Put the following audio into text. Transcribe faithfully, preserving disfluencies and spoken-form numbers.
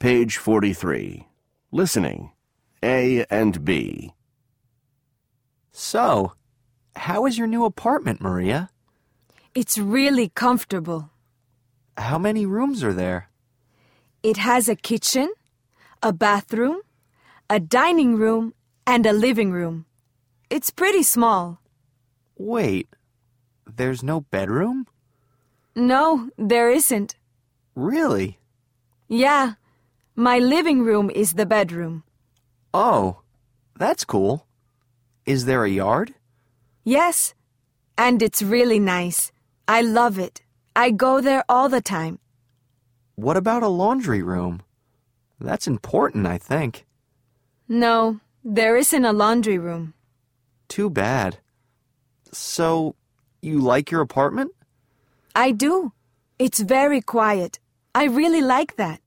Page forty-three. Listening. A and B. So, how is your new apartment, Maria? It's really comfortable. How many rooms are there? It has a kitchen, a bathroom, a dining room, and a living room. It's pretty small. Wait, there's no bedroom? No, there isn't. Really? Yeah, my living room is the bedroom. Oh, that's cool. Is there a yard? Yes, and it's really nice. I love it. I go there all the time. What about a laundry room? That's important, I think. No, there isn't a laundry room. Too bad. So, you like your apartment? I do. It's very quiet. I really like that.